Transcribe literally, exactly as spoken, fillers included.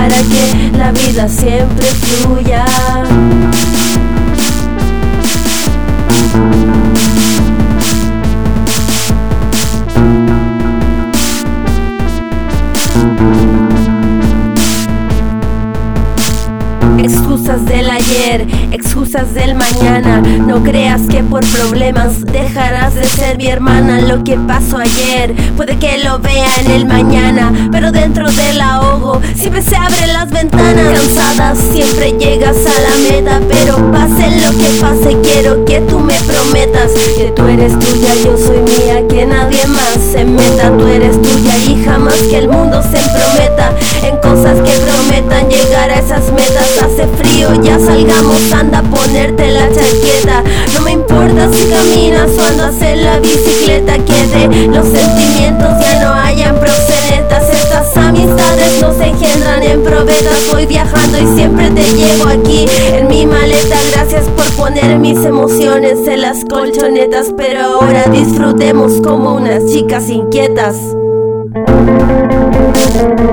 para que la vida siempre fluya. Excusas del ayer, excusas del mañana. No creas que por problemas dejarás de ser mi hermana. Lo que pasó ayer puede que lo vea en el mañana, pero dentro del ahogo siempre se abren las ventanas. Cansada siempre llegas a la meta, pero pase lo que pase quiero que tú me prometas que tú eres tuya, yo soy mía, que nadie más se meta. Tú eres tuya y jamás que el mundo se entrometa en cosas que prometan llegar a esas metas. Hace frío, ya salgamos, anda a ponerte la chaqueta. No me importa si caminas o andas en la bicicleta, que de los sentimientos ya no hayan proxenetas. Estas amistades no se engendran en probetas. Voy viajando y siempre te llevo aquí en mi maleta. Gracias por poner mis emociones en las colchonetas, pero ahora disfrutemos como unas chicas inquietas.